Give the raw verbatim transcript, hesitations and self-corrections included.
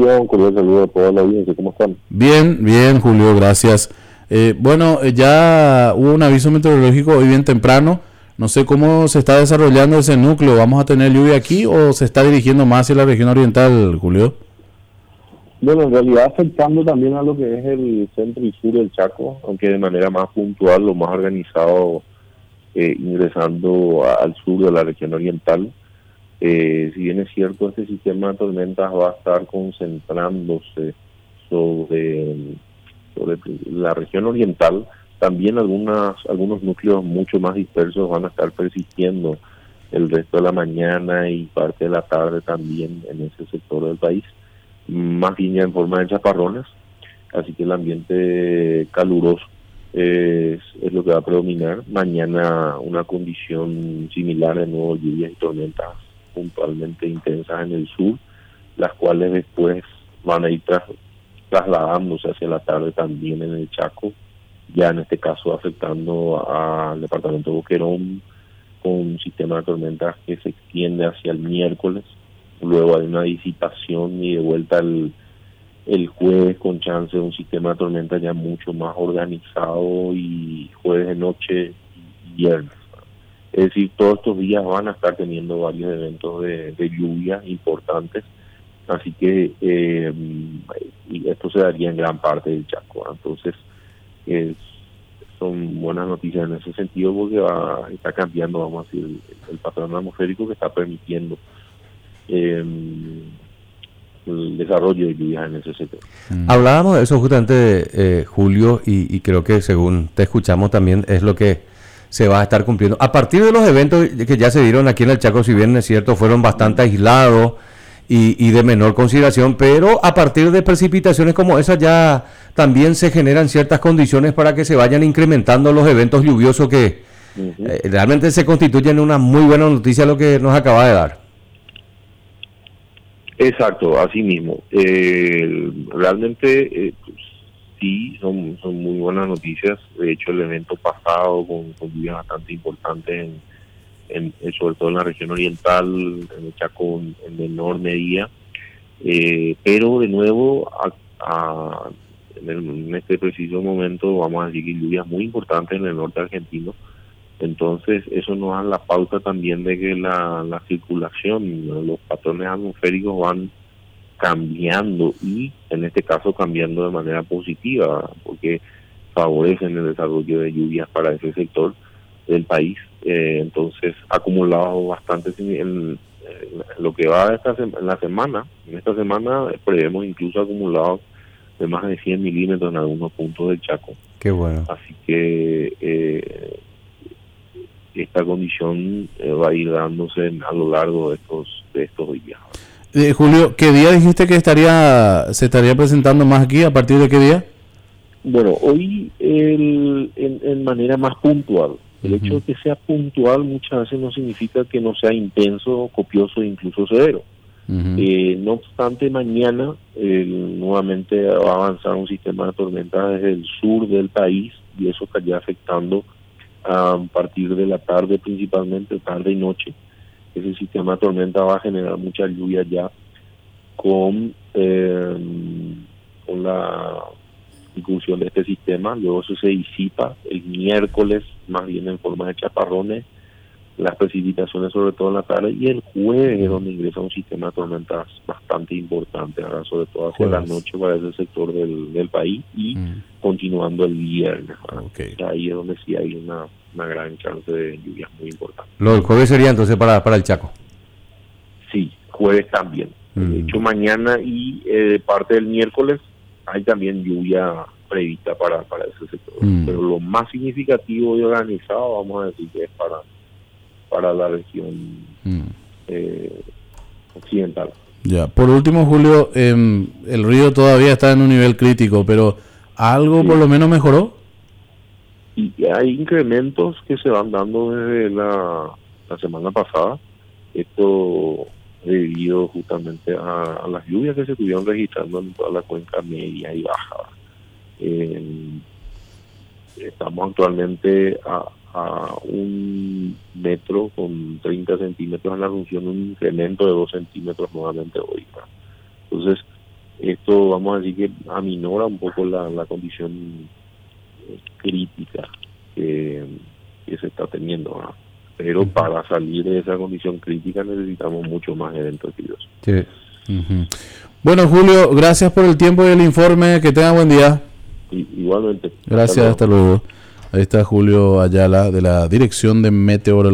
día, un cordial saludo a toda la audiencia, ¿cómo están? Bien, bien, Julio, gracias. Eh, bueno, eh, ya hubo un aviso meteorológico hoy bien temprano. No sé cómo se está desarrollando ese núcleo. ¿Vamos a tener lluvia aquí o se está dirigiendo más hacia la región oriental, Julio? Bueno, en realidad afectando también a lo que es el centro y sur del Chaco, aunque de manera más puntual, lo más organizado, eh, ingresando a, al sur de la región oriental. Eh, si bien es cierto, este sistema de tormentas va a estar concentrándose sobre, sobre la región oriental, también algunas, algunos núcleos mucho más dispersos van a estar persistiendo el resto de la mañana y parte de la tarde también en ese sector del país, más bien ya en forma de chaparrones, así que el ambiente caluroso es, es lo que va a predominar. Mañana una condición similar de nuevo, lluvias y tormentas puntualmente intensas en el sur, las cuales después van a ir tras, trasladándose hacia la tarde también en el Chaco, ya en este caso afectando al departamento de Boquerón, con un sistema de tormentas que se extiende hacia el miércoles. Luego hay una disipación y de vuelta el, el jueves con chance de un sistema de tormentas ya mucho más organizado, y jueves de noche y viernes. Es decir, todos estos días van a estar teniendo varios eventos de, de lluvia importantes, así que eh, y esto se daría en gran parte del Chaco. Entonces, es, son buenas noticias en ese sentido, porque va, está cambiando, vamos a decir, el, el patrón atmosférico que está permitiendo eh, el desarrollo de lluvias en ese sector. Mm. Hablábamos de eso justamente, eh, Julio, y, y creo que según te escuchamos también es lo que se va a estar cumpliendo. A partir de los eventos que ya se dieron aquí en el Chaco, si bien es cierto, fueron bastante aislados y, y de menor consideración, pero a partir de precipitaciones como esas ya también se generan ciertas condiciones para que se vayan incrementando los eventos lluviosos que uh-huh. eh, realmente se constituyen una muy buena noticia lo que nos acaba de dar. Exacto, así mismo. Eh, realmente eh, pues, sí, son, son muy buenas noticias. De hecho, el evento pasado con, con lluvias bastante importantes, en, en, sobre todo en la región oriental, en el Chaco en, en menor medida. Eh, pero de nuevo, a, a, en, el, en este preciso momento, vamos a decir que lluvias muy importantes en el norte argentino. Entonces, eso nos da la pauta también de que la, la circulación, los patrones atmosféricos van cambiando, y en este caso cambiando de manera positiva, porque favorecen el desarrollo de lluvias para ese sector del país. Eh, entonces, acumulado bastante en, en, en lo que va esta en la semana. En esta semana prevemos incluso acumulados de más de cien milímetros en algunos puntos del Chaco. Qué bueno. Así que eh, esta condición eh, va a ir dándose a lo largo de estos de estos días. Eh, Julio, ¿qué día dijiste que estaría se estaría presentando más aquí? ¿A partir de qué día? Bueno, hoy el, en, en manera más puntual. El uh-huh. hecho de que sea puntual muchas veces no significa que no sea intenso, copioso e incluso severo. Uh-huh. Eh, no obstante, mañana eh, nuevamente va a avanzar un sistema de tormentas desde el sur del país, y eso estaría afectando a partir de la tarde, principalmente tarde y noche. Ese sistema de tormenta va a generar mucha lluvia ya con, eh, con la incursión de este sistema. Luego eso se disipa el miércoles, más bien en forma de chaparrones, las precipitaciones sobre todo en la tarde, y el jueves es donde ingresa un sistema de tormentas bastante importante, ahora sobre todo hacia jueves. La noche para ese sector del, del país, y mm. continuando el viernes. Okay. Ahí es donde sí hay una, una gran chance de lluvias muy importantes. Lo del jueves sería entonces para, para el Chaco. Sí, jueves también. Mm. De hecho, mañana y eh, parte del miércoles hay también lluvia prevista para, para ese sector. Mm. Pero lo más significativo y organizado, vamos a decir que es para para la región mm. eh, occidental. Ya, por último, Julio, eh, el río todavía está en un nivel crítico, pero ¿algo sí. por lo menos mejoró? Y hay incrementos que se van dando desde la, la semana pasada. Esto debido justamente a, a las lluvias que se estuvieron registrando en toda la cuenca media y baja. Eh, estamos actualmente a a un metro con treinta centímetros en la Asunción, un incremento de dos centímetros nuevamente hoy. Entonces, esto vamos a decir que aminora un poco la, la condición crítica que, que se está teniendo, ¿verdad? Pero para salir de esa condición crítica necesitamos mucho más eventos lluviosos. Sí. Uh-huh. Bueno, Julio, gracias por el tiempo y el informe. Que tenga buen día. Y, igualmente. Gracias, hasta luego. Hasta luego. Ahí está Julio Ayala de la Dirección de Meteorología.